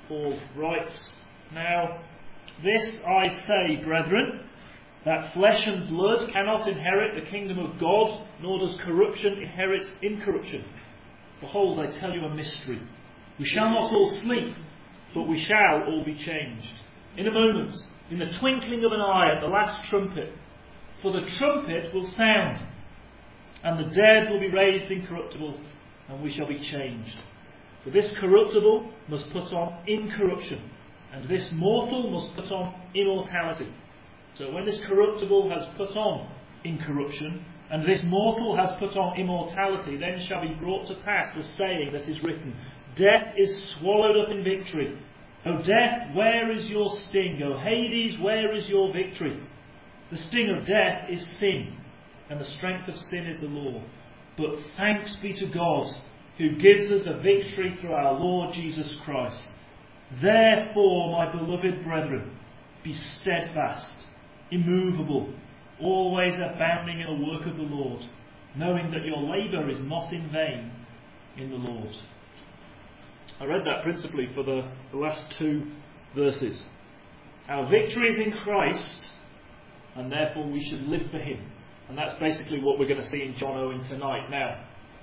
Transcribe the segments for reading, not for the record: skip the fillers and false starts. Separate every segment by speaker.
Speaker 1: Paul writes, "Now this I say, brethren, that flesh and blood cannot inherit the kingdom of God, nor does corruption inherit incorruption. Behold, I tell you a mystery. We shall not all sleep, but we shall all be changed. In a moment, in the twinkling of an eye, at the last trumpet. For the trumpet will sound, and the dead will be raised incorruptible, and we shall be changed. For this corruptible must put on incorruption, and this mortal must put on immortality. So when this corruptible has put on incorruption, and this mortal has put on immortality, then shall be brought to pass the saying that is written, Death is swallowed up in victory. O death, where is your sting? O Hades, where is your victory? The sting of death is sin, and the strength of sin is the law. But thanks be to God, who gives us the victory through our Lord Jesus Christ. Therefore, my beloved brethren, be steadfast, immovable, always abounding in the work of the Lord, knowing that your labour is not in vain in the Lord." I read that principally for the last two verses. Our victory is in Christ, and therefore we should live for Him. And that's basically what we're going to see in John Owen tonight. Now,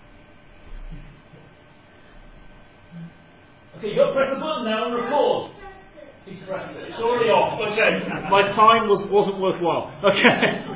Speaker 1: okay, you've got to press the button now and record. He's pressed it. It's already off. Okay. My time wasn't worthwhile. Okay.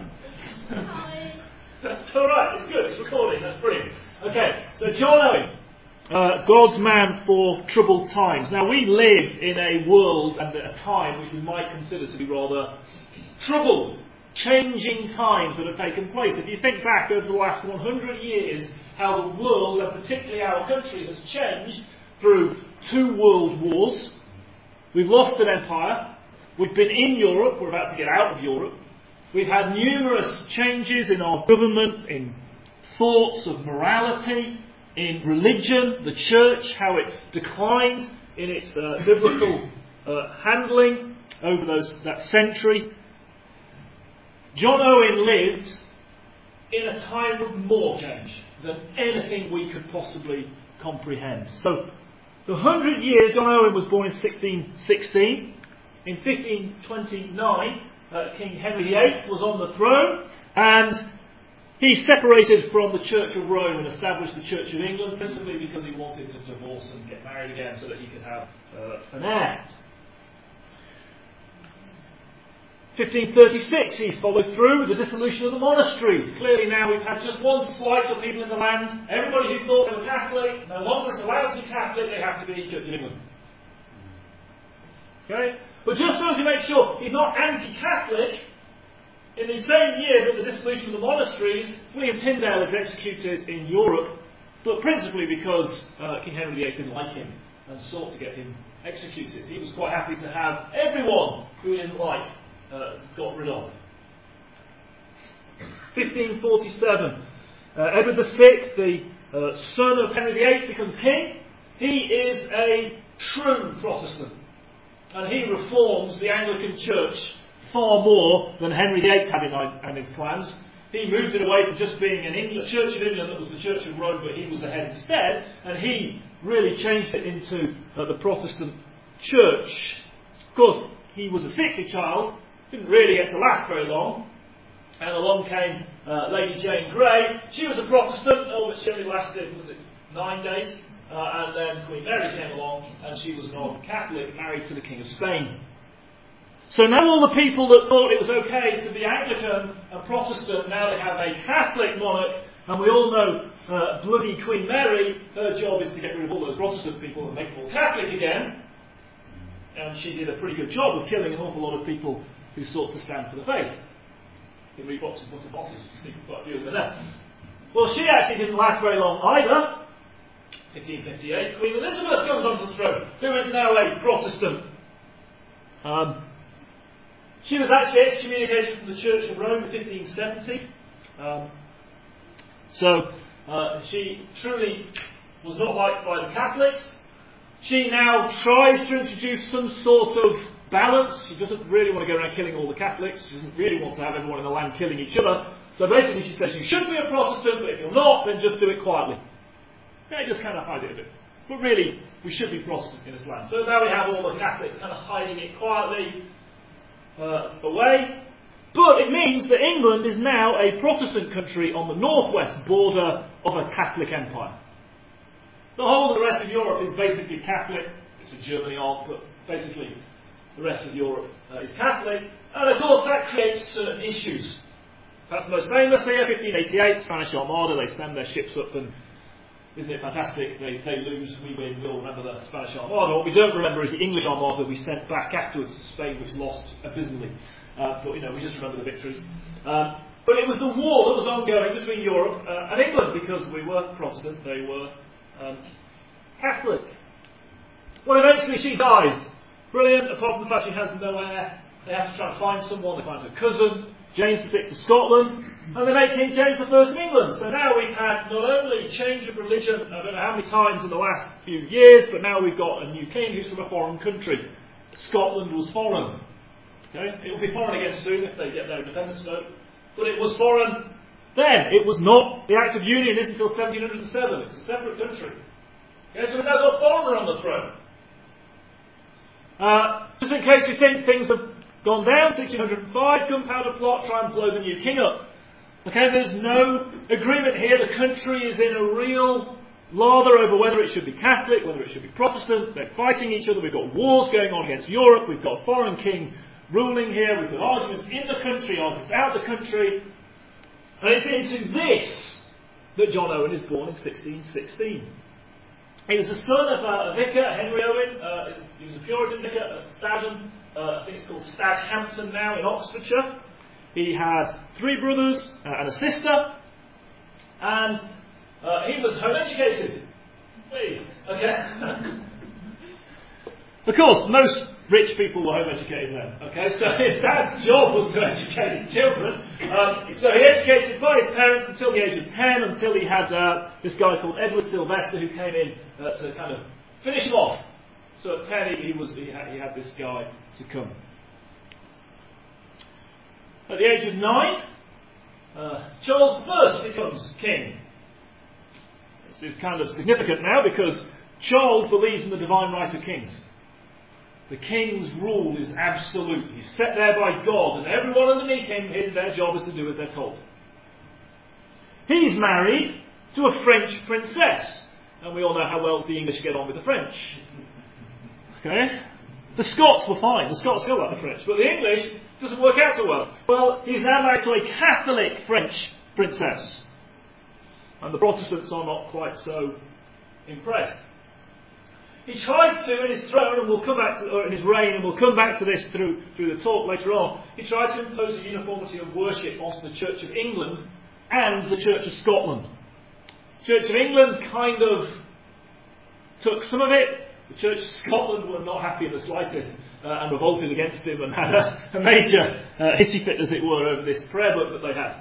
Speaker 1: That's alright. It's good. It's recording. That's brilliant. Okay. So John Owen, God's man for troubled times. Now we live in a world and at a time which we might consider to be rather troubled, changing times that have taken place. If you think back over the last 100 years, how the world, and particularly our country, has changed through 2 world wars. We've lost an empire. We've been in Europe. We're about to get out of Europe. We've had numerous changes in our government, in thoughts of morality, in religion, the church, how it's declined in its biblical handling over that century. John Owen lived in a time of more change than anything we could possibly comprehend. So, the 100 years, John Owen was born in 1616. In 1529, King Henry VIII was on the throne, and he separated from the Church of Rome and established the Church of England, principally because he wanted to divorce and get married again so that he could have an heir. 1536, he followed through with the dissolution of the monasteries. Clearly now we've had just one slice of people in the land. Everybody who thought they were Catholic no longer is allowed to be Catholic, they have to be Church of England. Okay? But just so as you make sure he's not anti-Catholic, in the same year that the dissolution of the monasteries, William Tyndale is executed in Europe, but principally because King Henry VIII didn't like him and sought to get him executed. He was quite happy to have everyone who he didn't like got rid of. 1547, Edward VI, the son of Henry VIII, becomes king. He is a true Protestant, and he reforms the Anglican Church far more than Henry VIII had in his plans. He moved it away from just being an Church of England that was the Church of Rome, but he was the head instead, and he really changed it into the Protestant Church. Of course, he was a sickly child, didn't really get to last very long, and along came Lady Jane Grey. She was a Protestant, but she only lasted, 9 days, and then Queen Mary came along, and she was an old Catholic, married to the King of Spain. So now all the people that thought it was okay to be Anglican and Protestant, now they have a Catholic monarch, and we all know bloody Queen Mary, her job is to get rid of all those Protestant people and make them all Catholic again, and she did a pretty good job of killing an awful lot of people who sought to stand for the faith. You can read boxes, you see quite a few of them there. Well, she actually didn't last very long either. 1558, Queen Elizabeth comes onto the throne, who is now a Protestant. She was actually excommunicated from the Church of Rome in 1570. So she truly was not liked by the Catholics. She now tries to introduce some sort of balance. She doesn't really want to go around killing all the Catholics. She doesn't really want to have everyone in the land killing each other. So basically she says you should be a Protestant, but if you're not, then just do it quietly. Yeah, just kind of hide it a bit. But really, we should be Protestant in this land. So now we have all the Catholics kind of hiding it quietly away. But it means that England is now a Protestant country on the northwest border of a Catholic empire. The whole of the rest of Europe is basically Catholic. It's a Germany on, but basically the rest of Europe is Catholic. And of course that creates certain issues. Perhaps most famous here, 1588, Spanish Armada. They send their ships up and isn't it fantastic? They lose, we win, we'll remember the Spanish Armada. What we don't remember is the English Armada we sent back afterwards to Spain, which lost abysmally. But we just remember the victories. But it was the war that was ongoing between Europe and England, because we were Protestant, they were Catholic. Well, eventually she dies. Brilliant, apart from the fact she has no heir. They have to try and find someone, they find her cousin, James VI of Scotland, and they make King James I of England. So now we've had not only change of religion, I don't know how many times in the last few years, but now we've got a new king who's from a foreign country. Scotland was foreign. Okay? It will be foreign again soon if they get their independence vote. But it was foreign then. It was not. The Act of Union isn't until 1707. It's a separate country. Okay, so we've now got a foreigner on the throne. Just in case you think things have gone down, 1605, gunpowder plot, try and blow the new king up. Okay, there's no agreement here. The country is in a real lather over whether it should be Catholic, whether it should be Protestant. They're fighting each other. We've got wars going on against Europe. We've got a foreign king ruling here. We've got arguments in the country, arguments out of the country. And it's into this that John Owen is born in 1616. He was the son of a vicar, Henry Owen. He was a Puritan vicar at Stadham. I think it's called Stadhampton now in Oxfordshire. He had 3 brothers and a sister. And he was home educated. Okay. Of course, most rich people were home educated then. Okay, so his dad's job was to educate his children. So he educated by his parents until the age of 10, until he had this guy called Edward Sylvester who came in to kind of finish him off. So at 10 he had this guy to come. At the age of 9, Charles I becomes king. This is kind of significant now because Charles believes in the divine right of kings. The king's rule is absolute. He's set there by God, and everyone underneath him, their job is to do as they're told. He's married to a French princess, and we all know how well the English get on with the French. Okay? The Scots were fine. The Scots still like the French, but the English doesn't work out so well. Well, he's now married to a Catholic French princess, and the Protestants are not quite so impressed. He tries to, in his throne, and we'll come back to, or in his reign, and we'll come back to this through the talk later on. He tries to impose a uniformity of worship onto the Church of England and the Church of Scotland. Church of England kind of took some of it. The Church of Scotland were not happy in the slightest and revolted against him and had a major hissy fit, as it were, over this prayer book that they had.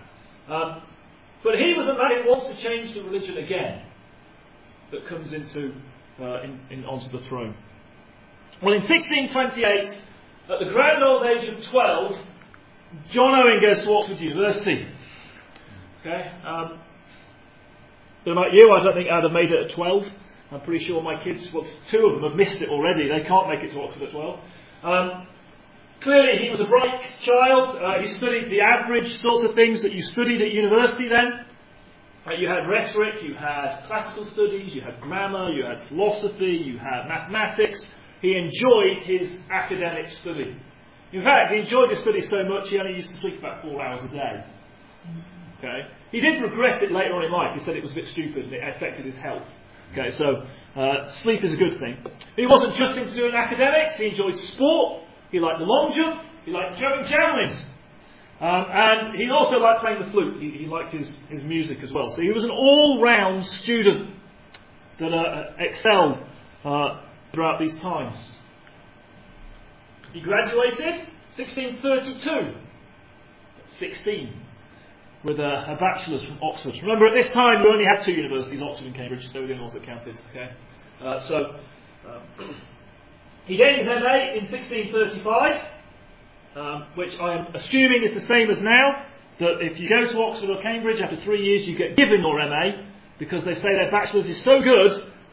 Speaker 1: But he was a man who wants to change the religion again that comes into onto the throne. Well, in 1628, at the grand old age of 12, John Owen goes to Oxford University. Okay, don't know about you, I don't think I'd have made it at 12. I'm pretty sure my kids, 2 of them have missed it already. They can't make it to Oxford at 12. Clearly, he was a bright child. He studied the average sort of things that you studied at university then. You had rhetoric, you had classical studies, you had grammar, you had philosophy, you had mathematics. He enjoyed his academic study. In fact, he enjoyed his study so much he only used to sleep about 4 hours a day. Okay? He did regret it later on in life. He said it was a bit stupid and it affected his health. Okay, so sleep is a good thing. He wasn't just into doing academics. He enjoyed sport. He liked the long jump. He liked jumping javelins. And he also liked playing the flute. He liked his music as well. So he was an all-round student that excelled throughout these times. He graduated 1632, 16, with a bachelor's from Oxford. Remember, at this time we only had 2 universities, Oxford and Cambridge, so we didn't also count it. Okay, he gained his MA in 1635. Which I am assuming is the same as now, that if you go to Oxford or Cambridge, after 3 years you get given your MA, because they say their bachelor's is so good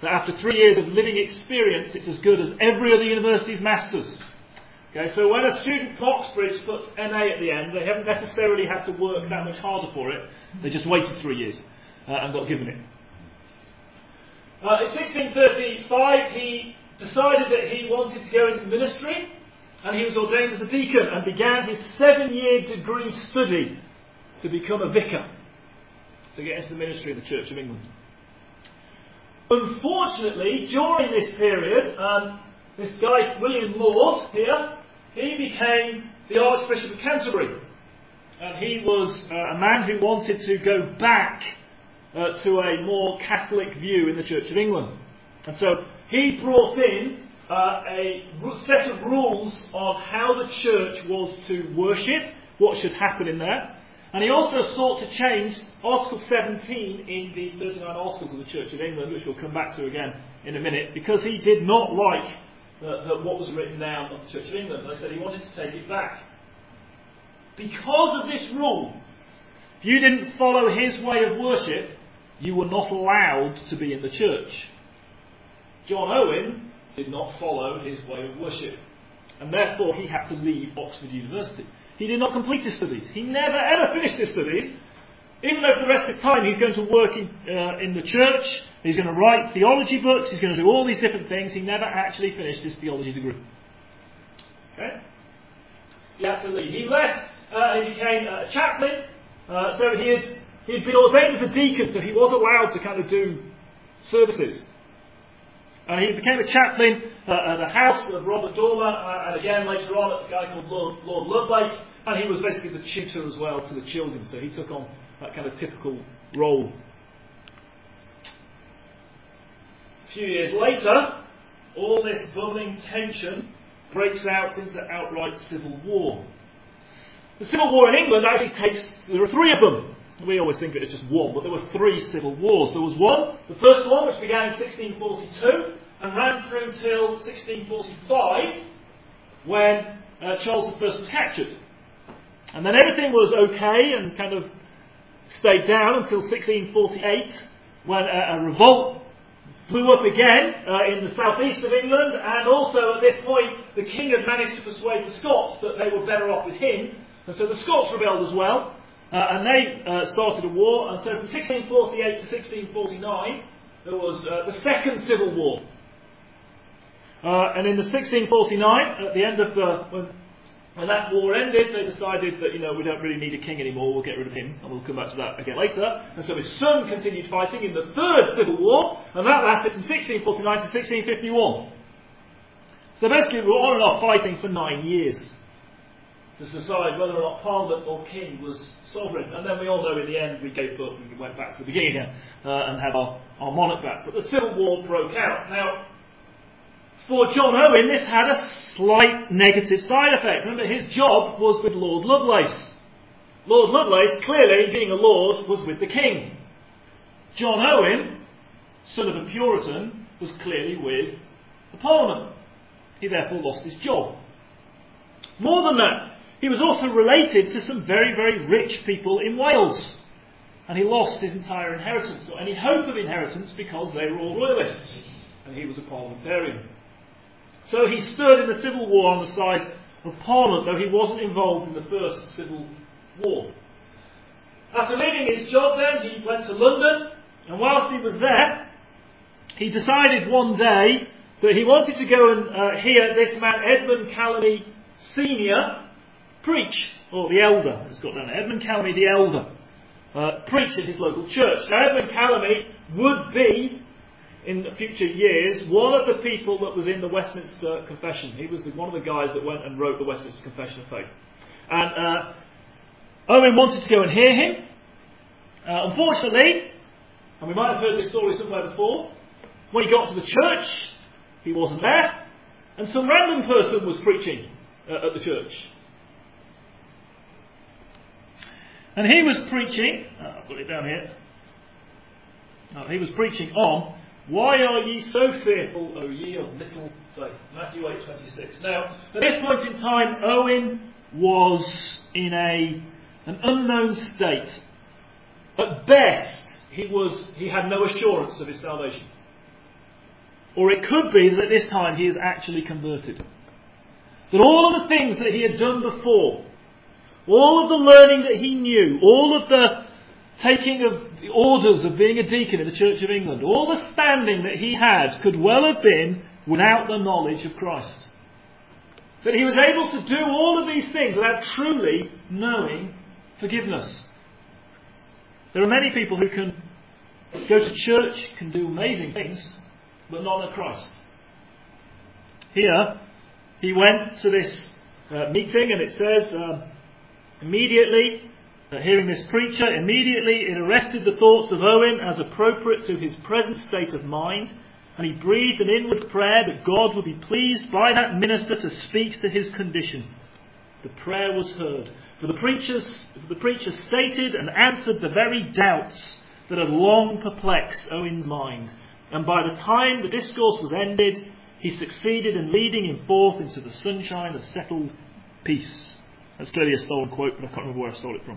Speaker 1: that after 3 years of living experience, it's as good as every other university's masters. Okay, so when a student from Oxbridge puts MA at the end, they haven't necessarily had to work that much harder for it. They just waited 3 years and got given it. In 1635, he decided that he wanted to go into ministry, and he was ordained as a deacon and began his 7-year degree study to become a vicar, to get into the ministry of the Church of England. Unfortunately, during this period, this guy, William Laud, here, he became the Archbishop of Canterbury. And he was a man who wanted to go back to a more Catholic view in the Church of England. And so he brought in a set of rules on how the church was to worship, what should happen in there. And he also sought to change Article 17 in the 39 Articles of the Church of England, which we'll come back to again in a minute, because he did not like what was written down of the Church of England. Like I said, he wanted to take it back. Because of this rule, if you didn't follow his way of worship, you were not allowed to be in the church. John Owen did not follow his way of worship, and therefore he had to leave Oxford University. He did not complete his studies. He never ever finished his studies, even though for the rest of his time he's going to work in the church, he's going to write theology books, he's going to do all these different things. He never actually finished his theology degree. Okay? He had to leave. He left, he became a chaplain, so he'd been ordained as a deacon, so he was allowed to kind of do services. And he became a chaplain at the house of Robert Dormer, and again later on at a guy called Lord Lovelace, and he was basically the tutor as well to the children, so he took on that kind of typical role. A few years later, all this bubbling tension breaks out into outright civil war. The civil war in England actually there are 3 of them. We always think of it as just one, but there were 3 civil wars. There was one, the first one, which began in 1642 and ran through until 1645, when Charles I was captured. And then everything was okay and kind of stayed down until 1648, when a revolt blew up again in the southeast of England, and also at this point the king had managed to persuade the Scots that they were better off with him, and so the Scots rebelled as well. And they started a war, and so from 1648 to 1649 there was the Second Civil War. And in the 1649, at the end of when that war ended, they decided that we don't really need a king anymore, we'll get rid of him, and we'll come back to that again later. And so his son continued fighting in the Third Civil War, and that lasted from 1649 to 1651. So basically we were on and off fighting for 9 years to decide whether or not Parliament or King was sovereign. And then we all know in the end we gave up and we went back to the beginning again and had our monarch back. But the Civil War broke out. Now, for John Owen, this had a slight negative side effect. Remember, his job was with Lord Lovelace. Lord Lovelace, clearly, being a lord, was with the king. John Owen, son of a Puritan, was clearly with the Parliament. He therefore lost his job. More than that, he was also related to some very, very rich people in Wales. And he lost his entire inheritance, or any hope of inheritance, because they were all royalists. And he was a parliamentarian. So he stood in the Civil War on the side of Parliament, though he wasn't involved in the First Civil War. After leaving his job then, he went to London, and whilst he was there, he decided one day that he wanted to go and hear this man, Edmund Calamy Senior, preach, or the elder, it's got down there, Edmund Calamy the elder, preach in his local church. Now Edmund Calamy would be, in the future years, one of the people that was in the Westminster Confession. He was one of the guys that went and wrote the Westminster Confession of Faith. And Owen wanted to go and hear him. Unfortunately, and we might have heard this story somewhere before, when he got to the church, he wasn't there, and some random person was preaching at the church. And he was preaching, I'll put it down here, he was preaching on, "Why are ye so fearful, O ye of little faith?" Matthew 8:26. Now, at this point in time, Owen was in an unknown state. At best, he had no assurance of his salvation. Or it could be that at this time he is actually converted. That all of the things that he had done before, all of the learning that he knew, all of the taking of the orders of being a deacon in the Church of England, all the standing that he had could well have been without the knowledge of Christ. That he was able to do all of these things without truly knowing forgiveness. There are many people who can go to church, can do amazing things, but not know Christ. Here, he went to this meeting, and it says, immediately, hearing this preacher, immediately it arrested the thoughts of Owen as appropriate to his present state of mind, and he breathed an inward prayer that God would be pleased by that minister to speak to his condition. The prayer was heard, for the preacher stated and answered the very doubts that had long perplexed Owen's mind, and by the time the discourse was ended, he succeeded in leading him forth into the sunshine of settled peace. That's clearly a stolen quote, but I can't remember where I stole it from.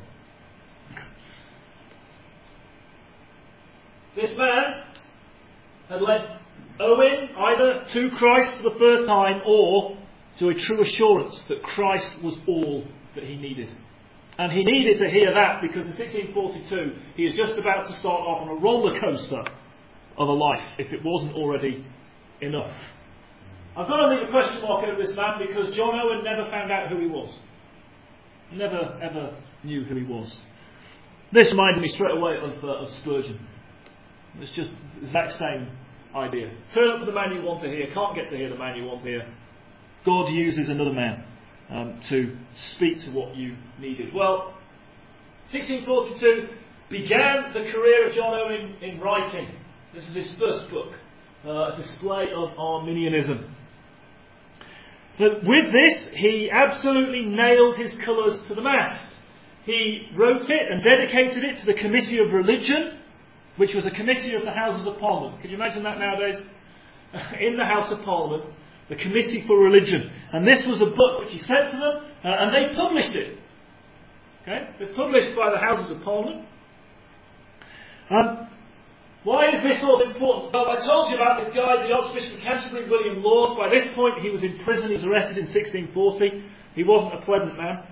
Speaker 1: This man had led Owen either to Christ for the first time or to a true assurance that Christ was all that he needed. And he needed to hear that because in 1642 he is just about to start off on a roller coaster of a life, if it wasn't already enough. I've got to leave a question mark over this man because John Owen never found out who he was. Never ever knew who he was. This reminded me straight away of Spurgeon. It's just the exact same idea. Turn up for the man you want to hear, can't get to hear the man you want to hear. God uses another man to speak to what you needed. Well, 1642 began the career of John Owen in writing. This is his first book, a display of Arminianism. But with this, he absolutely nailed his colours to the mast. He wrote it and dedicated it to the Committee of Religion, which was a committee of the Houses of Parliament. Can you imagine that nowadays? In the House of Parliament, the Committee for Religion. And this was a book which he sent to them, and they published it. Okay? They're published by the Houses of Parliament. Why is this all important? Well, I told you about this guy, the Archbishop of Canterbury, William Laud. By this point, he was in prison. He was arrested in 1640. He wasn't a pleasant man.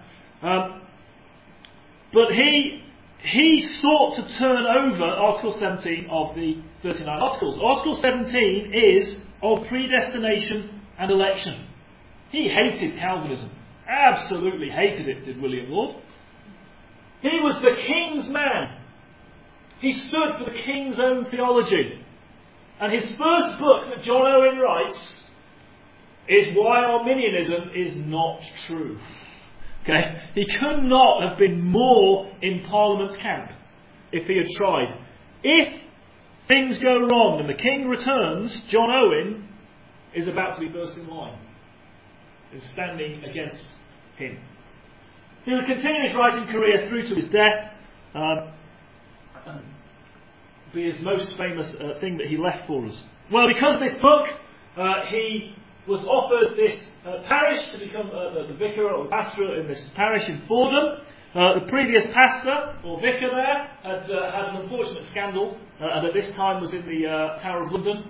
Speaker 1: But he sought to turn over Article 17 of the 39 Articles. Article 17 is of predestination and election. He hated Calvinism. Absolutely hated it, did William Laud. He was the king's man. He stood for the king's own theology. And his first book that John Owen writes is Why Arminianism is Not True. Okay? He could not have been more in Parliament's camp if he had tried. If things go wrong and the king returns, John Owen is about to be burst in line. Is standing against him. He would continue his writing career through to his death. Be his most famous thing that he left for us. Well, because of this book, he was offered this parish to become the vicar or pastor in this parish in Fordham. The previous pastor or vicar there had an unfortunate scandal, and at this time was in the Tower of London.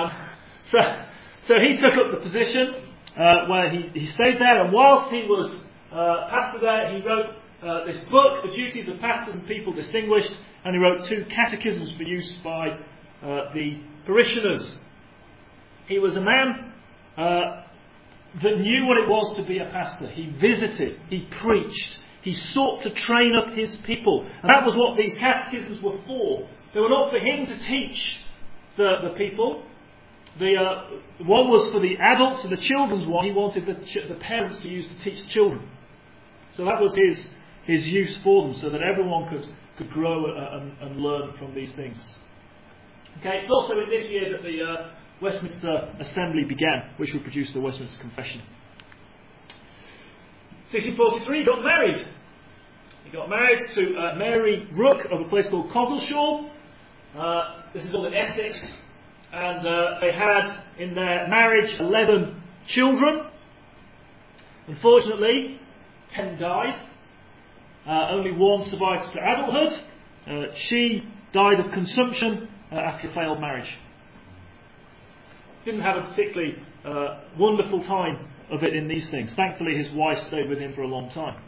Speaker 1: So he took up the position where he stayed there, and whilst he was pastor there, he wrote this book, The Duties of Pastors and People Distinguished, and he wrote 2 catechisms for use by the parishioners. He was a man that knew what it was to be a pastor. He visited, he preached, he sought to train up his people. And that was what these catechisms were for. They were not for him to teach the people. One was for the adults, and the children's one he wanted the parents to use to teach the children. So that was his use for them, so that everyone could grow and learn from these things. Okay, it's also in this year that the Westminster Assembly began, which would produce the Westminster Confession. 1643, he got married. He got married to Mary Rooke of a place called Coggleshall. This is all in Essex. And they had in their marriage 11 children. Unfortunately, 10 died. Only one survived to adulthood. She died of consumption after a failed marriage. didn't have a particularly wonderful time of it in these things. Thankfully, his wife stayed with him for a long time.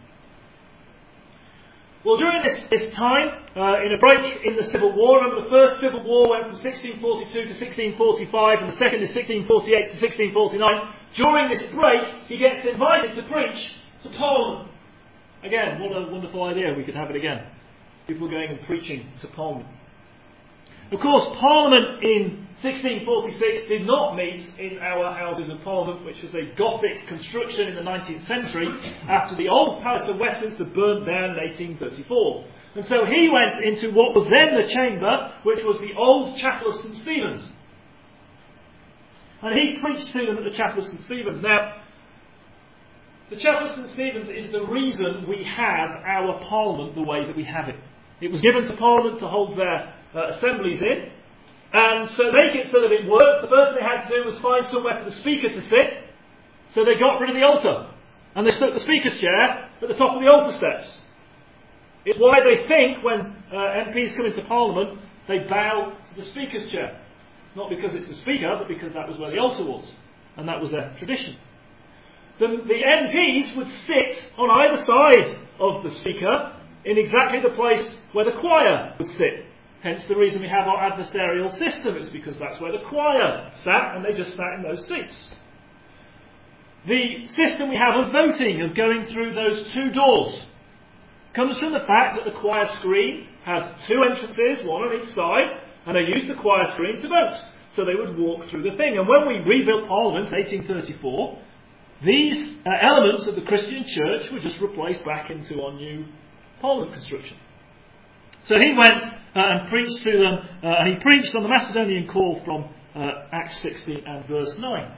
Speaker 1: Well, during this time, in a break in the Civil War, remember the first Civil War went from 1642 to 1645, and the second is 1648 to 1649. During this break, he gets invited to preach to Parliament. Again, what a wonderful idea, we could have it again. People going and preaching to Parliament. Of course, Parliament in 1646 did not meet in our Houses of Parliament, which was a Gothic construction in the 19th century, after the old Palace of Westminster burnt down in 1834. And so he went into what was then the chamber, which was the old Chapel of St. Stephen's. And he preached to them at the Chapel of St. Stephen's. Now, the Chapel of St. Stephen's is the reason we have our Parliament the way that we have it. It was given to Parliament to hold their assemblies in, and so to make it so that it worked, the first thing they had to do was find somewhere for the Speaker to sit, so they got rid of the altar, and they stuck the Speaker's chair at the top of the altar steps. It's why they think when MPs come into Parliament, they bow to the Speaker's chair. Not because it's the Speaker, but because that was where the altar was, and that was their tradition. The MPs would sit on either side of the Speaker in exactly the place where the choir would sit. Hence the reason we have our adversarial system is because that's where the choir sat, and they just sat in those seats. The system we have of voting, of going through those two doors, comes from the fact that the choir screen has two entrances, one on each side, and they used the choir screen to vote. So they would walk through the thing. And when we rebuilt Parliament in 1834, these elements of the Christian church were just replaced back into our new Parliament construction. So he went and preached to them, and he preached on the Macedonian call from Acts 16 and verse 9.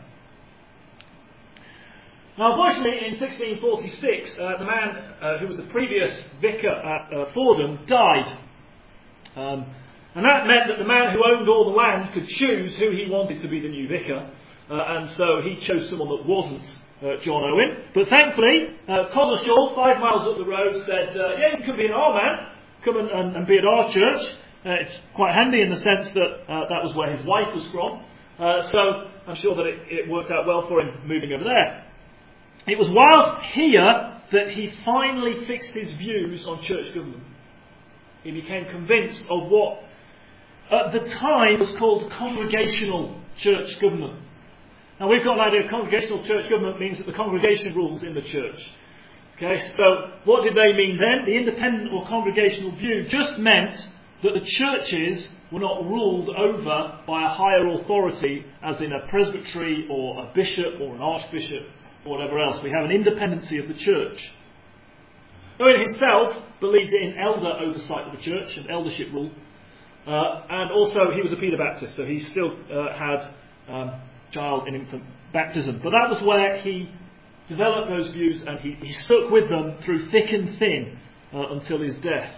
Speaker 1: Now, unfortunately, in 1646, the man who was the previous vicar at Fordham died. And that meant that the man who owned all the land could choose who he wanted to be the new vicar. And so he chose someone that wasn't John Owen. But thankfully, Coggeshall, 5 miles up the road, said, yeah, you can be an our man. Come and be at our church. It's quite handy in the sense that that was where his wife was from. So I'm sure that it worked out well for him moving over there. It was whilst here that he finally fixed his views on church government. He became convinced of what at the time was called congregational church government. Now we've got an idea of congregational church government means that the congregation rules in the church. Okay, so what did they mean then? The independent or congregational view just meant that the churches were not ruled over by a higher authority, as in a presbytery or a bishop or an archbishop or whatever else. We have an independency of the church. Owen himself believed in elder oversight of the church and eldership rule, and also he was a Peter Baptist, so he still had child and infant baptism. But that was where he developed those views, and he stuck with them through thick and thin until his death.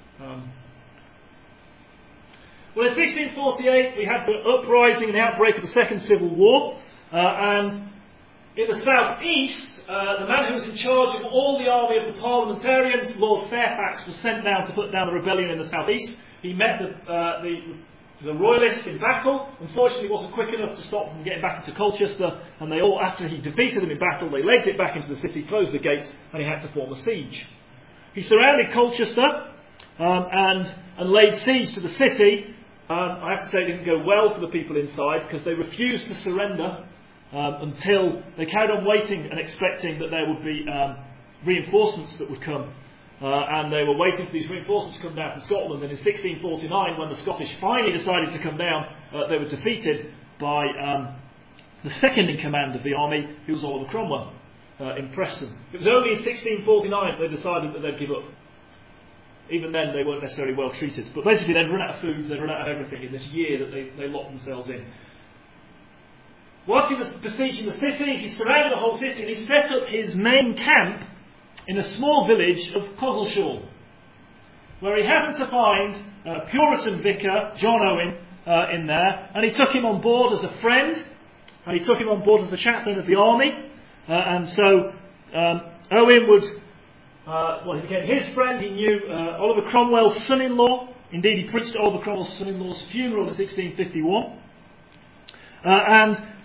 Speaker 1: Well, in 1648 we had the uprising and the outbreak of the Second Civil War, and in the south-east, the man who was in charge of all the army of the parliamentarians, Lord Fairfax, was sent down to put down the rebellion in the south-east. He met the royalists in battle. Unfortunately, he wasn't quick enough to stop them from getting back into Colchester, and they all, after he defeated them in battle, they legged it back into the city, closed the gates, and he had to form a siege. He surrounded Colchester and laid siege to the city. I have to say it didn't go well for the people inside, because they refused to surrender until they carried on waiting and expecting that there would be reinforcements that would come. And they were waiting for these reinforcements to come down from Scotland. And in 1649, when the Scottish finally decided to come down, they were defeated by the second in command of the army, who was Oliver Cromwell, in Preston. It was only in 1649 they decided that they'd give up. Even then, they weren't necessarily well treated. But basically, they'd run out of food, they'd run out of everything in this year that they locked themselves in. Whilst he was besieging the city, he surrounded the whole city, and he set up his main camp in a small village of Coggeshall, where he happened to find a Puritan vicar, John Owen, in there, and he took him on board as a friend, and he took him on board as the chaplain of the army, and so Owen would, he became his friend. He knew Oliver Cromwell's son-in-law. Indeed, he preached at Oliver Cromwell's son-in-law's funeral in 1651. And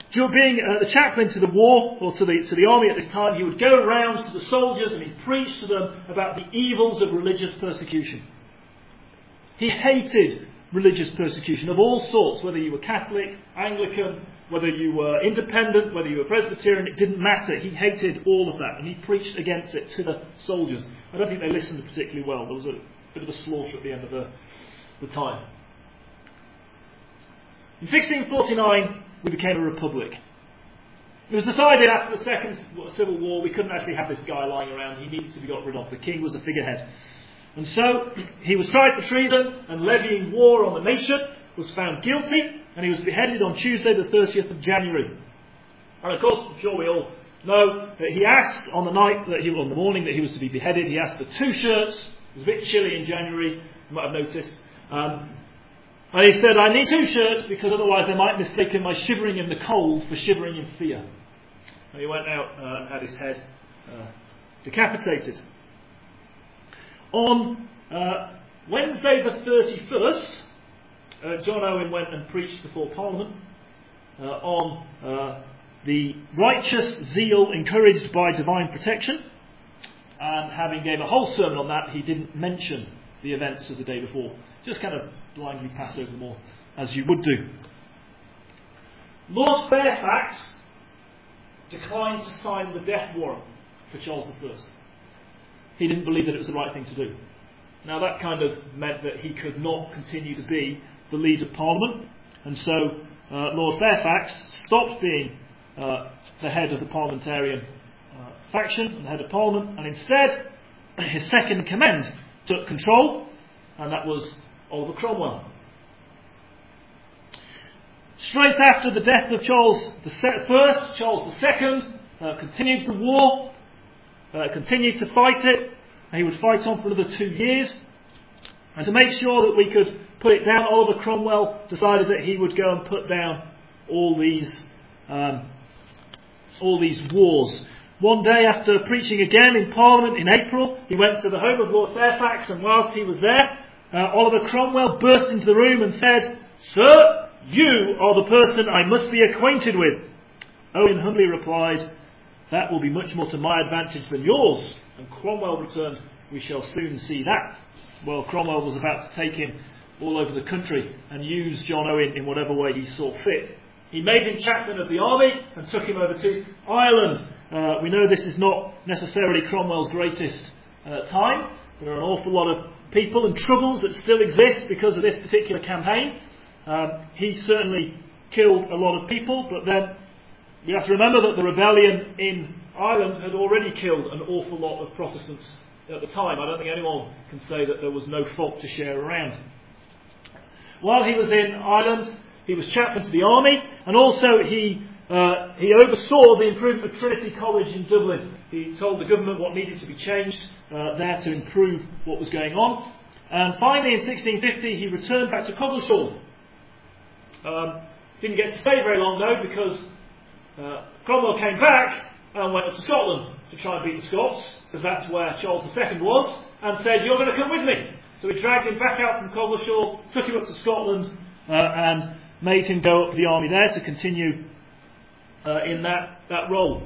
Speaker 1: Being the chaplain to the war, or to the army at this time, he would go around to the soldiers and he'd preach to them about the evils of religious persecution. He hated religious persecution of all sorts, whether you were Catholic, Anglican, whether you were independent, whether you were Presbyterian, it didn't matter. He hated all of that, and he preached against it to the soldiers. I don't think they listened particularly well. There was a bit of a slaughter at the end of the time. In 1649, we became a republic. It was decided after the Second Civil War we couldn't actually have this guy lying around. He needed to be got rid of. The king was a figurehead. And so he was tried for treason and levying war on the nation, was found guilty, and he was beheaded on Tuesday the 30th of January. And of course, I'm sure we all know that he asked on the morning that he was to be beheaded, he asked for 2 shirts. It was a bit chilly in January, you might have noticed. And he said, I need 2 shirts because otherwise they might mistake my shivering in the cold for shivering in fear. And he went out and had his head decapitated. On Wednesday the 31st, John Owen went and preached before Parliament on the righteous zeal encouraged by divine protection. And having gave a whole sermon on that, he didn't mention the events of the day before. Just kind of blindly passed over them all, as you would do. Lord Fairfax declined to sign the death warrant for Charles I. He didn't believe that it was the right thing to do. Now that kind of meant that he could not continue to be the leader of Parliament, and so Lord Fairfax stopped being the head of the parliamentarian faction and the head of Parliament, and instead his second in command took control, and that was Oliver Cromwell. Straight after the death of Charles I, Charles II continued the war, continued to fight it, and he would fight on for another 2 years. And to make sure that we could put it down, Oliver Cromwell decided that he would go and put down all these wars. One day, after preaching again in Parliament in April, he went to the home of Lord Fairfax, and whilst he was there, Oliver Cromwell burst into the room and said, "Sir, you are the person I must be acquainted with." Owen humbly replied, "That will be much more to my advantage than yours." And Cromwell returned, "We shall soon see that." Well, Cromwell was about to take him all over the country and use John Owen in whatever way he saw fit. He made him chaplain of the army and took him over to Ireland. We know this is not necessarily Cromwell's greatest time. There are an awful lot of people and troubles that still exist because of this particular campaign. He certainly killed a lot of people, but then we have to remember that the rebellion in Ireland had already killed an awful lot of Protestants at the time. I don't think anyone can say that there was no fault to share around. While he was in Ireland, he was chaplain to the army, and also he oversaw the improvement of Trinity College in Dublin. He told the government what needed to be changed there to improve what was going on. And finally, in 1650, he returned back to Coggeshall. Didn't get to stay very long, though, because Cromwell came back and went up to Scotland to try and beat the Scots, because that's where Charles II was, and said, "You're going to come with me." So he dragged him back out from Coggeshall, took him up to Scotland, and made him go up the army there to continue in that role.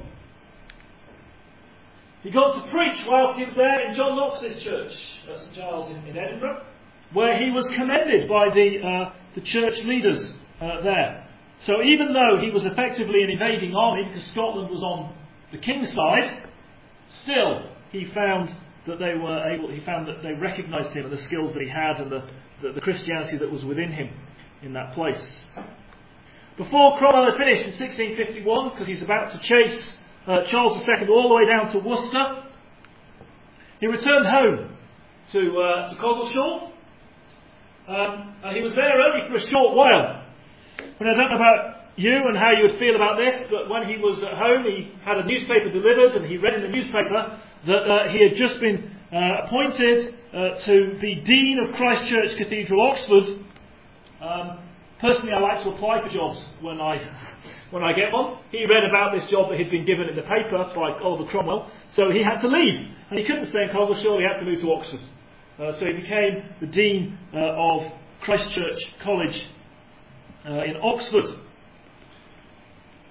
Speaker 1: He got to preach whilst he was there in John Knox's church at St Giles in Edinburgh, where he was commended by the church leaders there. So even though he was effectively an invading army, because Scotland was on the king's side, still he found that they recognised him and the skills that he had and the Christianity that was within him in that place. Before Cromwell had finished in 1651, because he's about to chase Charles II all the way down to Worcester, he returned home to Coggeshall, and he was there only for a short while. But I don't know about you and how you would feel about this, but when he was at home, he had a newspaper delivered, and he read in the newspaper that he had just been appointed to the Dean of Christ Church Cathedral, Oxford. Personally, I like to apply for jobs when I get one. He read about this job that he'd been given in the paper by Oliver Cromwell, so he had to leave, and he couldn't stay in Coggeshall. He had to move to Oxford. So he became the Dean of Christ Church College in Oxford.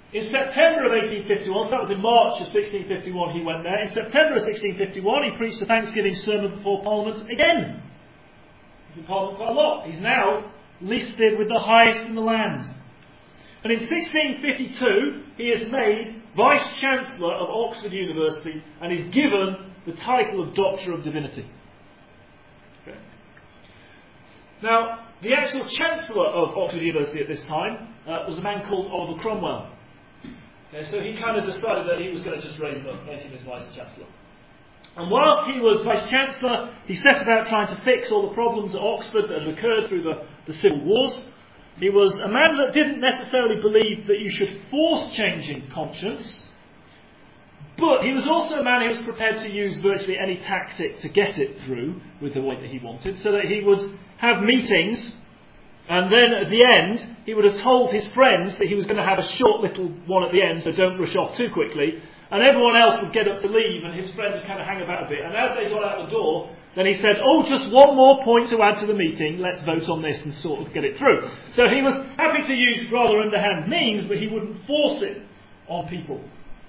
Speaker 1: In September of 1851, so that was in March of 1651 he went there. In September of 1651 he preached a Thanksgiving sermon before Parliament again. He's in Parliament quite a lot. He's now listed with the highest in the land. And in 1652 he is made Vice-Chancellor of Oxford University and is given the title of Doctor of Divinity. Okay. Now, the actual Chancellor of Oxford University at this time was a man called Oliver Cromwell. Okay, so he kind of decided that he was going to just raise him up, make him his Vice-Chancellor. And whilst he was Vice-Chancellor, he set about trying to fix all the problems at Oxford that had occurred through the civil wars. He was a man that didn't necessarily believe that you should force change in conscience, but he was also a man who was prepared to use virtually any tactic to get it through with the way that he wanted, so that he would have meetings, and then at the end he would have told his friends that he was going to have a short little one at the end, so don't rush off too quickly, and everyone else would get up to leave and his friends would kind of hang about a bit, and as they got out the door, then he said, oh, just one more point to add to the meeting, let's vote on this and sort of get it through. So he was happy to use rather underhand means, but he wouldn't force it on people.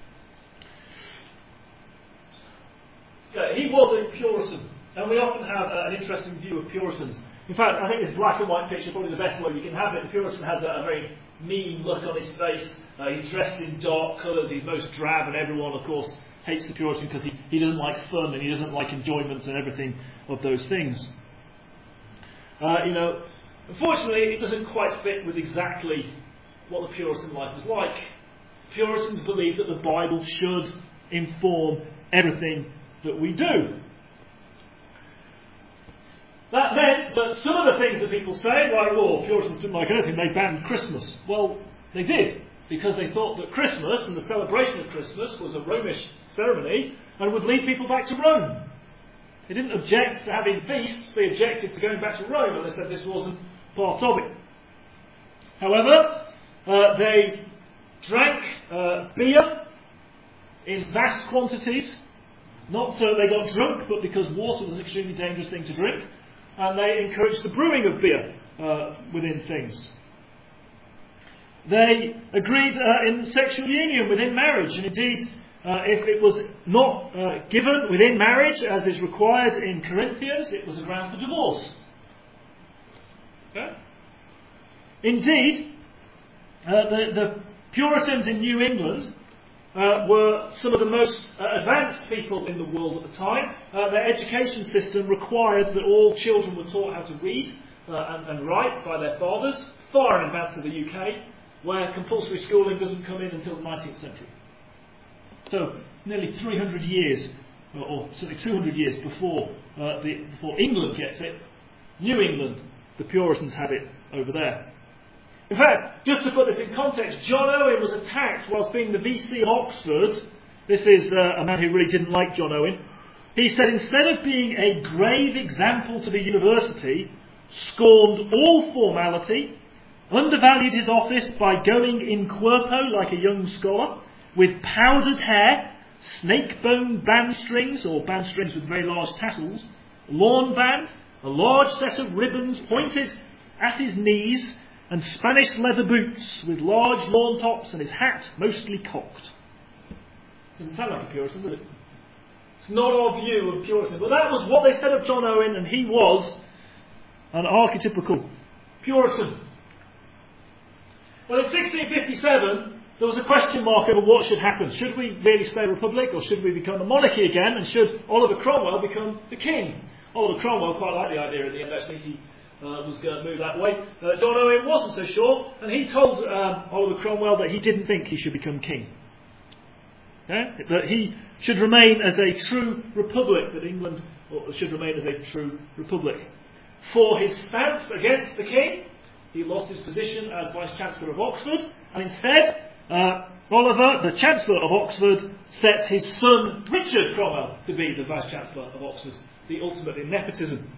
Speaker 1: He was a Puritan, and we often have an interesting view of Puritans. In fact, I think this black and white picture is probably the best way you can have it. The Puritan has a very mean look on his face. He's dressed in dark colours, he's most drab, and everyone, of course, hates the Puritan because he doesn't like fun and he doesn't like enjoyment and everything of those things. Unfortunately, it doesn't quite fit with exactly what the Puritan life was like. Puritans believed that the Bible should inform everything that we do. That meant that some of the things that people say, like, oh, Puritans didn't like anything, they banned Christmas. Well, they did, because they thought that Christmas and the celebration of Christmas was a Romish ceremony and would lead people back to Rome. They didn't object to having feasts, they objected to going back to Rome, and they said this wasn't part of it. However, they drank beer in vast quantities, not so they got drunk, but because water was an extremely dangerous thing to drink, and they encouraged the brewing of beer within things. They agreed in sexual union within marriage, and indeed, if it was not given within marriage, as is required in Corinthians, it was a grounds for divorce. Okay? Indeed, the Puritans in New England were some of the most advanced people in the world at the time. Their education system required that all children were taught how to read and write by their fathers, far in advance of the UK, where compulsory schooling doesn't come in until the 19th century. So, nearly 300 years, or certainly 200 years before England gets it, New England, the Puritans had it over there. In fact, just to put this in context, John Owen was attacked whilst being the VC of Oxford. This is a man who really didn't like John Owen. He said, instead of being a grave example to the university, scorned all formality, undervalued his office by going in cuerpo like a young scholar, with powdered hair, snake-bone band strings, or band strings with very large tassels, lawn band, a large set of ribbons pointed at his knees, and Spanish leather boots with large lawn tops, and his hat mostly cocked. Doesn't sound like a Puritan, does it? It's not our view of Puritan, but that was what they said of John Owen, and he was an archetypical Puritan. Well, in 1657, there was a question mark over what should happen. Should we really stay a republic, or should we become a monarchy again, and should Oliver Cromwell become the king? Oliver Cromwell quite liked the idea at the end, actually. He was going to move that way. John Owen wasn't so sure, and he told Oliver Cromwell that he didn't think he should become king. Okay? That he should remain as a true republic, that England should remain as a true republic. For his stance against the king, he lost his position as Vice-Chancellor of Oxford, and instead, Oliver, the Chancellor of Oxford, set his son Richard Cromwell to be the Vice-Chancellor of Oxford, the ultimate in nepotism.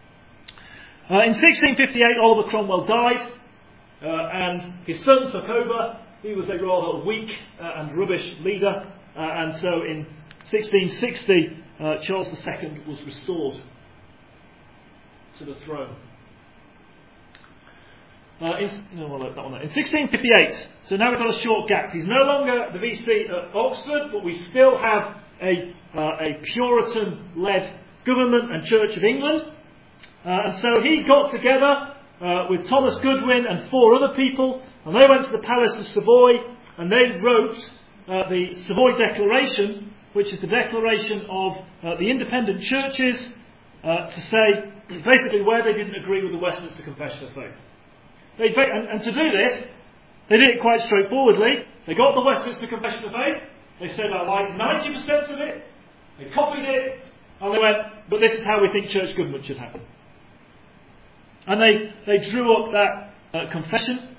Speaker 1: In 1658, Oliver Cromwell died, and his son took over. He was a rather weak and rubbish leader, and so in 1660, Charles II was restored to the throne. in 1658, so now we've got a short gap. He's no longer the VC at Oxford, but we still have a Puritan-led government and Church of England. And so he got together with Thomas Goodwin and 4 other people, and they went to the Palace of Savoy, and they wrote the Savoy Declaration, which is the declaration of the independent churches, to say basically where they didn't agree with the Westminster Confession of Faith. And to do this, they did it quite straightforwardly. They got the Westminster Confession of Faith, they said I like 90% of it, they copied it, and they went, but this is how we think church government should happen. And they drew up that confession.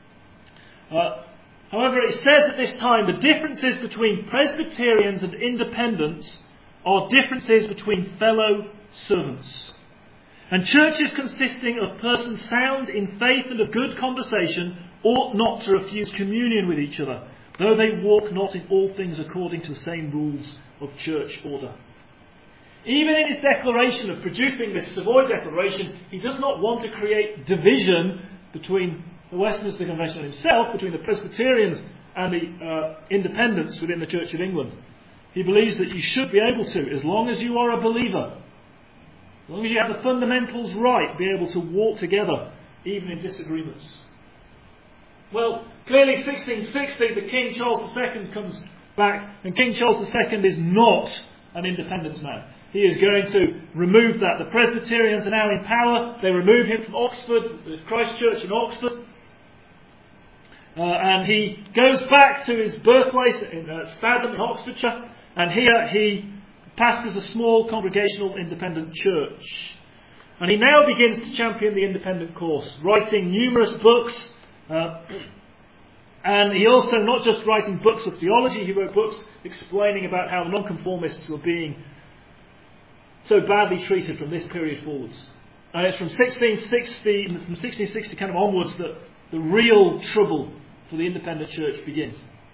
Speaker 1: However, it says at this time the differences between Presbyterians and Independents are differences between fellow servants. And churches consisting of persons sound in faith and of good conversation ought not to refuse communion with each other, though they walk not in all things according to the same rules of church order. Even in his declaration of producing this Savoy Declaration, he does not want to create division between the Westminster Convention himself, between the Presbyterians and the Independents within the Church of England. He believes that you should be able to, as long as you are a believer, as long as you have the fundamentals right, be able to walk together, even in disagreements. Well, clearly 1660, the King Charles II comes back, and King Charles II is not an independent man. He is going to remove that. The Presbyterians are now in power. They remove him from Oxford, the Christ Church in Oxford. And he goes back to his birthplace in Statham in Oxfordshire. And here he pastors a small congregational independent church. And he now begins to champion the independent course, writing numerous books. And he also, not just writing books of theology, he wrote books explaining about how the nonconformists were being so badly treated from this period forwards. And it's from 1660 kind of onwards that the real trouble for the independent church begins.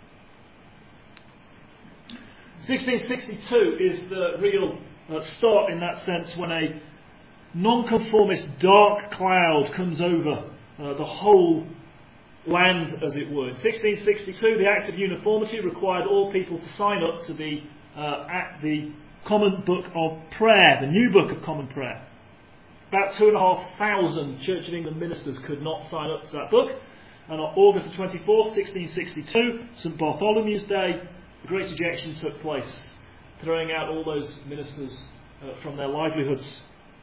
Speaker 1: 1662 is the real start in that sense, when a nonconformist dark cloud comes over the whole land, as it were. In 1662, the Act of Uniformity required all people to sign up to the Common Book of Prayer, the New Book of Common Prayer. About 2,500 Church of England ministers could not sign up to that book. And on August the 24th, 1662, St Bartholomew's Day, the Great Ejection took place, throwing out all those ministers from their livelihoods.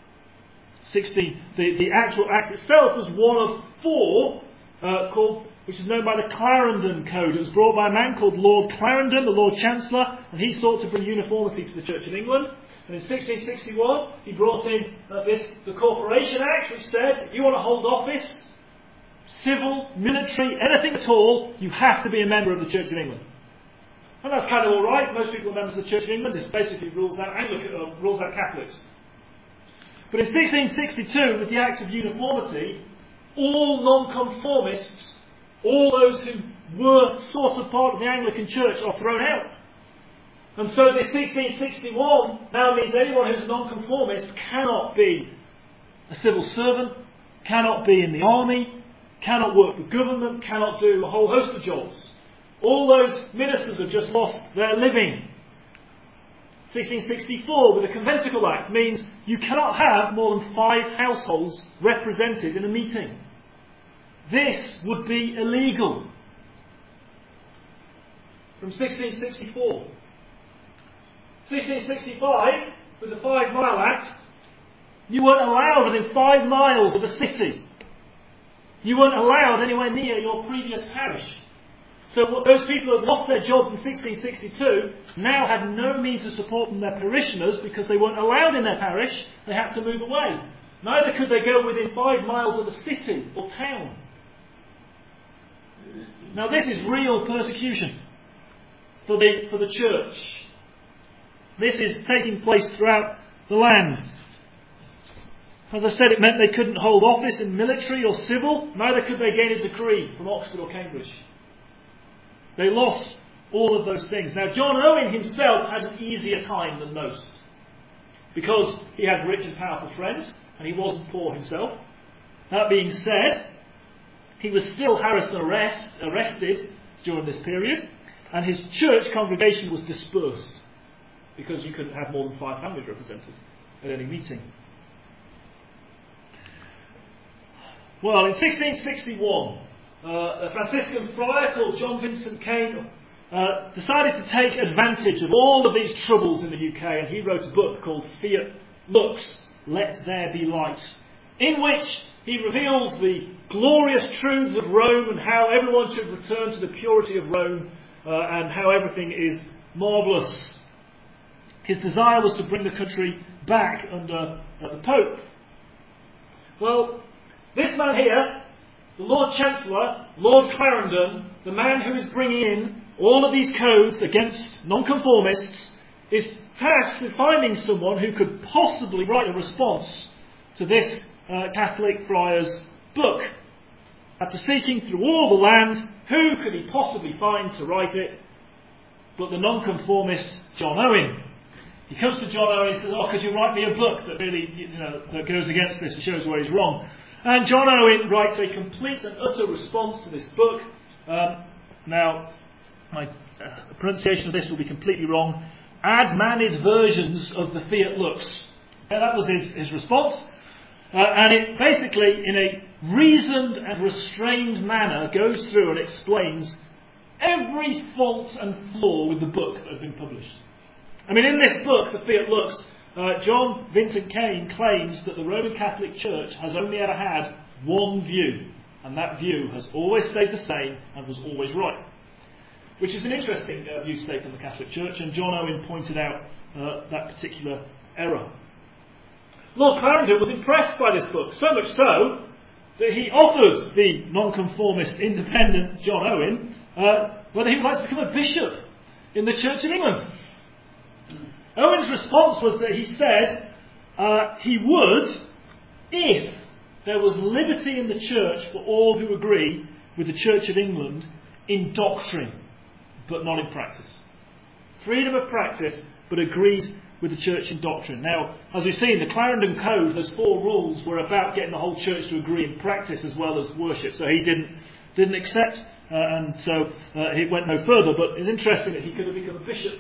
Speaker 1: The actual Act itself was one of 4 which is known by the Clarendon Code. It was brought by a man called Lord Clarendon, the Lord Chancellor, and he sought to bring uniformity to the Church of England. And in 1661, he brought in the Corporation Act, which said, if you want to hold office, civil, military, anything at all, you have to be a member of the Church of England. And that's kind of all right. Most people are members of the Church of England. This basically rules out Catholics. But in 1662, with the Act of Uniformity, all nonconformists, all those who were sort of part of the Anglican Church, are thrown out. And so this 1661 now means anyone who's a nonconformist cannot be a civil servant, cannot be in the army, cannot work for government, cannot do a whole host of jobs. All those ministers have just lost their living. 1664, with the Conventicle Act, means you cannot have more than 5 households represented in a meeting. This would be illegal. From 1664. 1665, with the 5 Mile Act, you weren't allowed within 5 miles of a city. You weren't allowed anywhere near your previous parish. So those people who had lost their jobs in 1662 now had no means of supporting their parishioners because they weren't allowed in their parish. They had to move away. Neither could they go within 5 miles of a city or town. Now this is real persecution for the church. This is taking place throughout the land. As I said, it meant they couldn't hold office in military or civil. Neither could they gain a degree from Oxford or Cambridge. They lost all of those things. Now, John Owen himself has an easier time than most, because he had rich and powerful friends, and he wasn't poor himself. That being said, he was still harassed and arrested during this period, and his church congregation was dispersed because you couldn't have more than 5 families represented at any meeting. Well, in 1661, a Franciscan friar called John Vincent Kane decided to take advantage of all of these troubles in the UK, and he wrote a book called Fiat Lux, Let There Be Light, in which he reveals the glorious truths of Rome and how everyone should return to the purity of Rome and how everything is marvellous. His desire was to bring the country back under the Pope. Well, this man here, the Lord Chancellor, Lord Clarendon, the man who is bringing in all of these codes against nonconformists, is tasked with finding someone who could possibly write a response to this Catholic friar's book. After seeking through all the land, who could he possibly find to write it but the nonconformist John Owen? He comes to John Owen and says, "Oh, could you write me a book that really, that goes against this and shows where he's wrong?" And John Owen writes a complete and utter response to this book. Now, my pronunciation of this will be completely wrong. Ad-manid versions of the Fiat Lux. That was his response. And it basically, in a reasoned and restrained manner, goes through and explains every fault and flaw with the book that had been published. I mean, in this book, the Fiat Lux, John Vincent Kane claims that the Roman Catholic Church has only ever had one view, and that view has always stayed the same and was always right. Which is an interesting view statement on the Catholic Church, and John Owen pointed out that particular error. Lord Clarendon was impressed by this book, so much so that he offered the nonconformist independent John Owen whether he would like to become a bishop in the Church of England. Owen's response was that he said he would if there was liberty in the church for all who agree with the Church of England in doctrine, but not in practice. Freedom of practice, but agreed with the church in doctrine. Now, as we've seen, the Clarendon Code has 4 rules were about getting the whole church to agree in practice as well as worship. So he didn't accept, and so he went no further. But it's interesting that he could have become a bishop.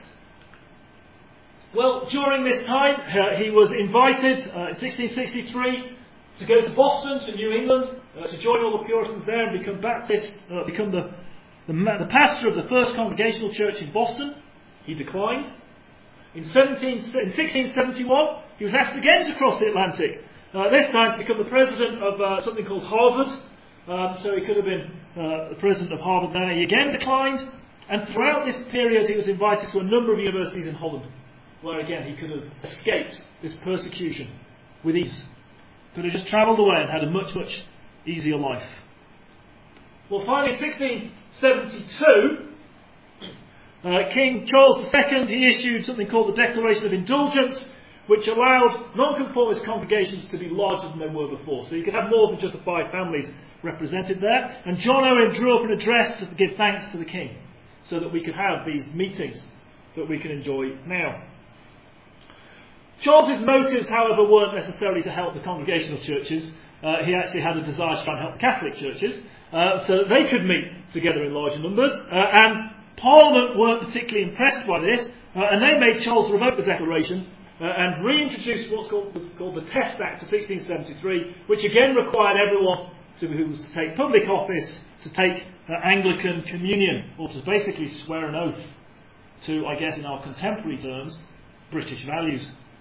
Speaker 1: Well, during this time, he was invited in 1663 to go to Boston, to New England, to join all the Puritans there and become Baptist, become the pastor of the First Congregational Church in Boston. He declined. In 1671, he was asked again to cross the Atlantic, this time to become the president of something called Harvard. So he could have been the president of Harvard then. He again declined, and throughout this period he was invited to a number of universities in Holland, where again he could have escaped this persecution with ease. Could have just travelled away and had a much, much easier life. Well, finally, in 1672, King Charles II, he issued something called the Declaration of Indulgence, which allowed nonconformist congregations to be larger than they were before. So you could have more than just the 5 families represented there. And John Owen drew up an address to give thanks to the King, so that we could have these meetings that we can enjoy now. Charles's motives, however, weren't necessarily to help the congregational churches. He actually had a desire to try and help the Catholic churches, so that they could meet together in larger numbers. And Parliament weren't particularly impressed by this, and they made Charles revoke the declaration and reintroduce what's called the Test Act of 1673, which again required everyone who was to take public office to take Anglican communion, or to basically swear an oath to, I guess in our contemporary terms, British values.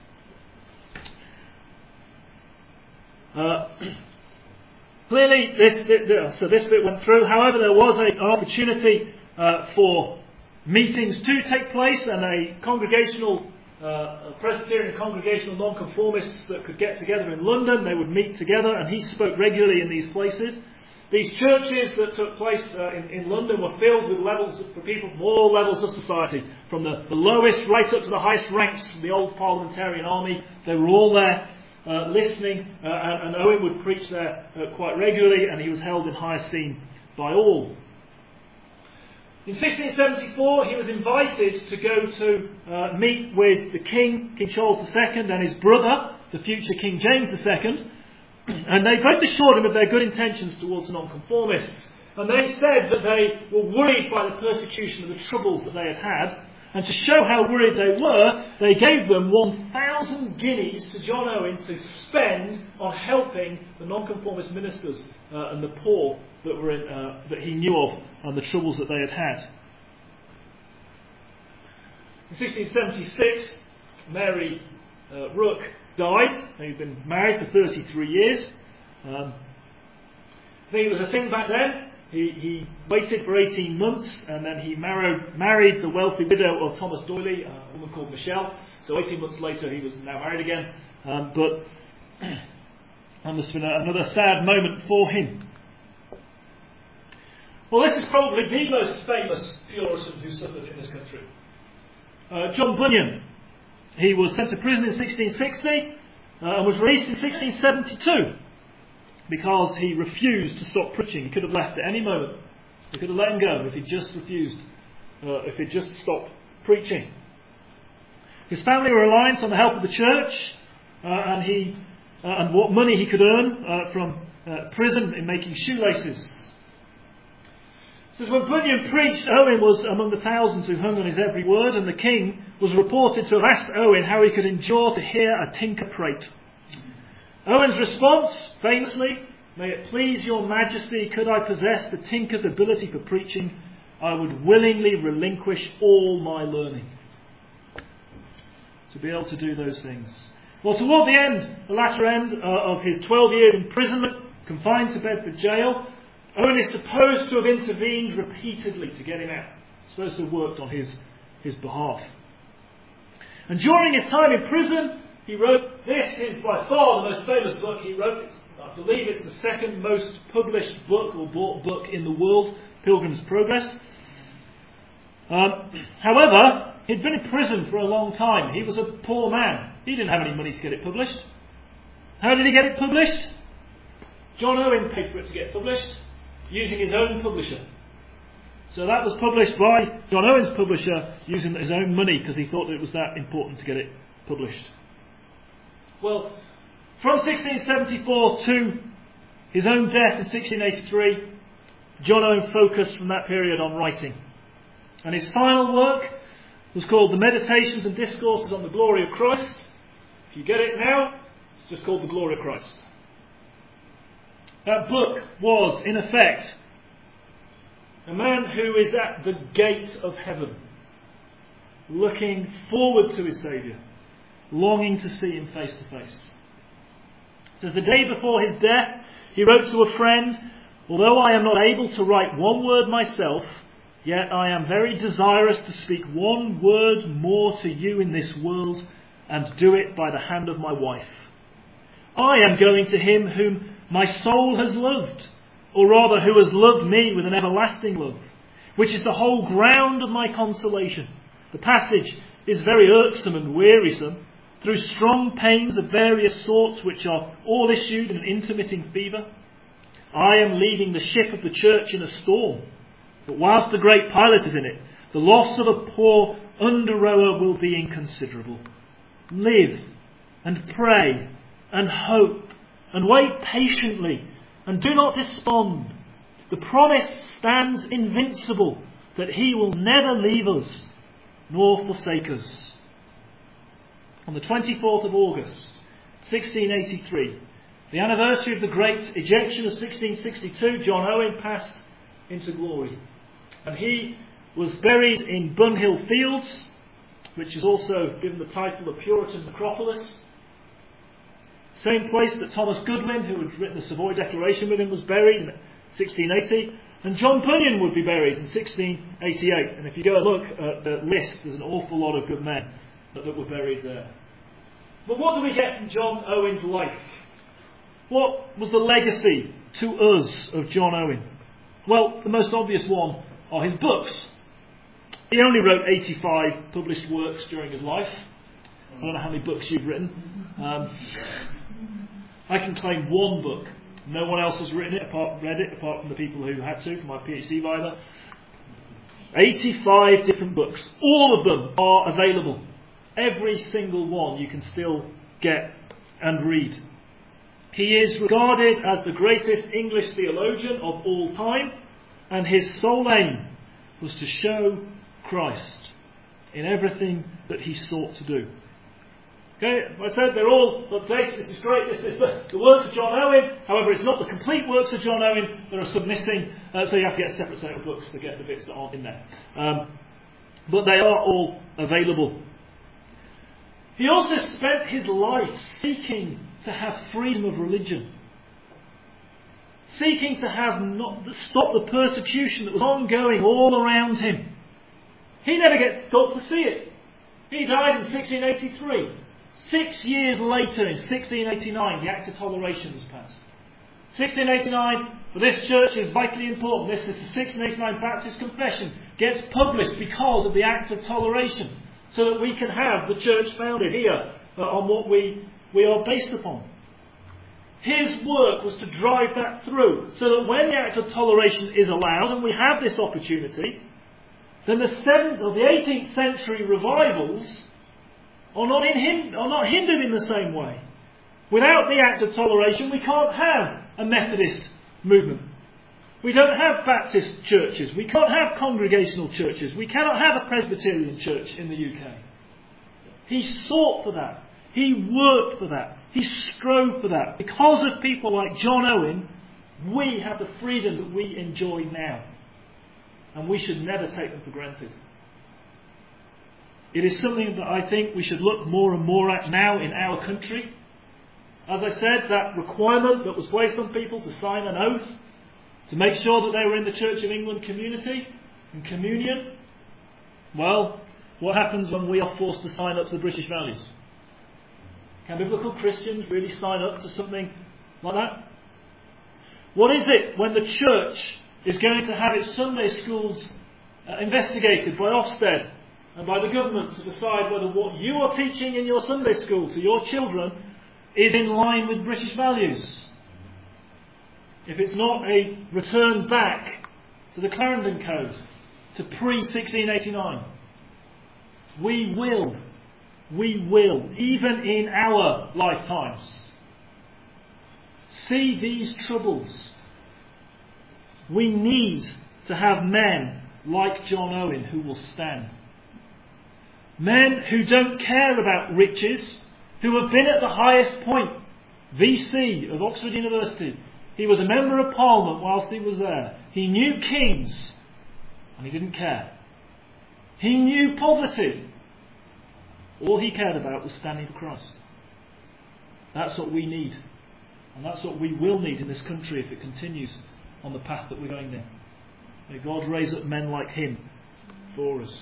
Speaker 1: Clearly, this bit went through. However, there was an opportunity for meetings to take place, and a congregational Presbyterian congregational nonconformists that could get together in London. They would meet together, and he spoke regularly in these places. These churches that took place in London were filled with levels for people from all levels of society, from the lowest right up to the highest ranks of the old parliamentarian army. They were all there listening, and Owen would preach there quite regularly, and he was held in high esteem by all. In 1674, he was invited to go to meet with the King Charles II, and his brother, the future King James II, And they both assured him of their good intentions towards the nonconformists. And they said that they were worried by the persecution and the troubles that they had had. And to show how worried they were, they gave them 1,000 guineas to John Owen to spend on helping the nonconformist ministers and the poor that were that he knew of and the troubles that they had had. In 1676, Mary Rook died. They'd been married for 33 years. I think it was a thing back then. He waited for 18 months and then he married the wealthy widow of Thomas Doyley, a woman called Michelle. So 18 months later he was now married again. But that must have been another sad moment for him. Well, this is probably the most famous Puritan who suffered in this country. John Bunyan. He was sent to prison in 1660 and was released in 1672. Because he refused to stop preaching. He could have left at any moment. He could have let him go if he just refused, if he just stopped preaching. His family were reliant on the help of the church and what money he could earn from prison in making shoelaces. So when Bunyan preached, Owen was among the thousands who hung on his every word, and the king was reported to have asked Owen how he could endure to hear a tinker prate. Owen's response, famously, "May it please your majesty, could I possess the tinker's ability for preaching, I would willingly relinquish all my learning." To be able to do those things. Well, toward the latter end of his 12 years imprisonment, confined to Bedford jail, Owen is supposed to have intervened repeatedly to get him out. Supposed to have worked on his behalf. And during his time in prison, he wrote, this is by far the most famous book he wrote. I believe it's the second most published book or bought book in the world, Pilgrim's Progress. However, he'd been in prison for a long time. He was a poor man. He didn't have any money to get it published. How did he get it published? John Owen paid for it to get published, using his own publisher. So that was published by John Owen's publisher, using his own money, because he thought it was that important to get it published. Well, from 1674 to his own death in 1683, John Owen focused from that period on writing. And his final work was called The Meditations and Discourses on the Glory of Christ. If you get it now, it's just called The Glory of Christ. That book was, in effect, a man who is at the gate of heaven, looking forward to his Saviour, longing to see him face to face. It says, the day before his death, he wrote to a friend, "Although I am not able to write one word myself, yet I am very desirous to speak one word more to you in this world, and do it by the hand of my wife. I am going to him whom my soul has loved, or rather who has loved me with an everlasting love, which is the whole ground of my consolation. The passage is very irksome and wearisome, through strong pains of various sorts, which are all issued in an intermitting fever. I am leaving the ship of the church in a storm, but whilst the great pilot is in it, the loss of a poor under-rower will be inconsiderable. Live and pray and hope and wait patiently and do not despond. The promise stands invincible that he will never leave us nor forsake us." On the 24th of August, 1683, the anniversary of the great ejection of 1662, John Owen passed into glory. And he was buried in Bunhill Fields, which is also given the title of Puritan Necropolis. Same place that Thomas Goodwin, who had written the Savoy Declaration with him, was buried in 1680. And John Bunyan would be buried in 1688. And if you go and look at the list, there's an awful lot of good men that were buried there. But what do we get from John Owen's life? What was the legacy to us of John Owen? Well, the most obvious one are his books. He only wrote 85 published works during his life. I don't know how many books you've written. I can claim one book. No one else has read it apart from the people who had to for my PhD viva. 85 different books. All of them are available. Every single one you can still get and read. He is regarded as the greatest English theologian of all time, and his sole aim was to show Christ in everything that he sought to do. Okay, I said they're all up to date. This is great. This is the works of John Owen. However, it's not the complete works of John Owen. There are some missing, so you have to get a separate set of books to get the bits that aren't in there. But they are all available. He also spent his life seeking to have freedom of religion. Seeking to stop the persecution that was ongoing all around him. He never got to see it. He died in 1683. 6 years later, in 1689, the Act of Toleration was passed. 1689, for this church, is vitally important. This is the 1689 Baptist Confession. Gets published because of the Act of Toleration, so that we can have the church founded here on what we are based upon. His work was to drive that through, so that when the Act of Toleration is allowed, and we have this opportunity, then the 7th or the 18th century revivals are not hindered in the same way. Without the Act of Toleration, we can't have a Methodist movement. We don't have Baptist churches. We can't have congregational churches. We cannot have a Presbyterian church in the UK. He sought for that. He worked for that. He strove for that. Because of people like John Owen, we have the freedom that we enjoy now. And we should never take them for granted. It is something that I think we should look more and more at now in our country. As I said, that requirement that was placed on people to sign an oath to make sure that they were in the Church of England community and communion. Well, what happens when we are forced to sign up to the British values? Can biblical Christians really sign up to something like that? What is it when the church is going to have its Sunday schools investigated by Ofsted and by the government to decide whether what you are teaching in your Sunday school to your children is in line with British values? If it's not a return back to the Clarendon Code, to pre-1689, we will, even in our lifetimes, see these troubles. We need to have men like John Owen who will stand. Men who don't care about riches, who have been at the highest point. VC of Oxford University. He was a member of Parliament whilst he was there. He knew kings, and he didn't care. He knew poverty. All he cared about was standing for Christ. That's what we need. And that's what we will need in this country if it continues on the path that we're going down. May God raise up men like him for us.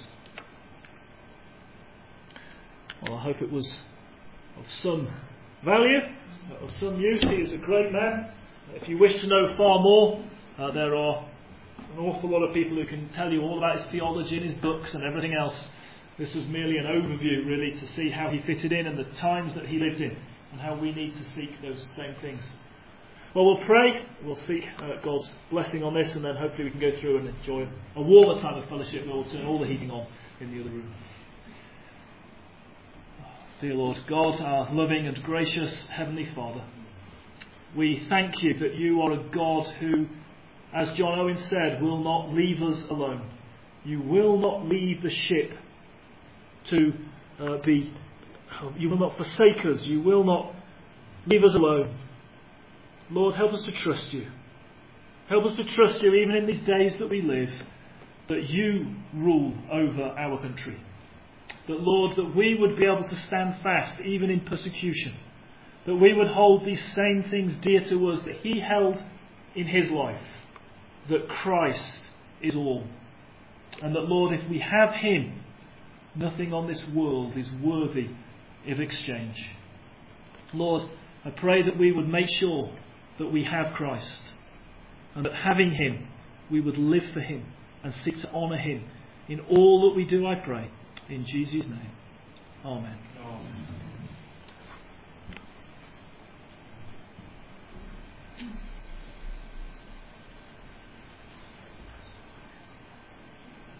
Speaker 1: Well, I hope it was of some value, of some use. He is a great man. If you wish to know far more, there are an awful lot of people who can tell you all about his theology and his books and everything else. This was merely an overview, really, to see how he fitted in and the times that he lived in, and how we need to seek those same things. Well, we'll pray, we'll seek God's blessing on this, and then hopefully we can go through and enjoy a warmer time of fellowship, where we'll turn all the heating on in the other room. Dear Lord God, our loving and gracious Heavenly Father, we thank you that you are a God who, as John Owen said, will not leave us alone. You will not leave the ship you will not forsake us. You will not leave us alone. Lord, help us to trust you. Help us to trust you even in these days that we live, that you rule over our country. That, Lord, that we would be able to stand fast even in persecution. That we would hold these same things dear to us that he held in his life. That Christ is all. And that, Lord, if we have him, nothing on this world is worthy of exchange. Lord, I pray that we would make sure that we have Christ, and that having him, we would live for him and seek to honour him in all that we do, I pray. In Jesus' name. Amen. Amen.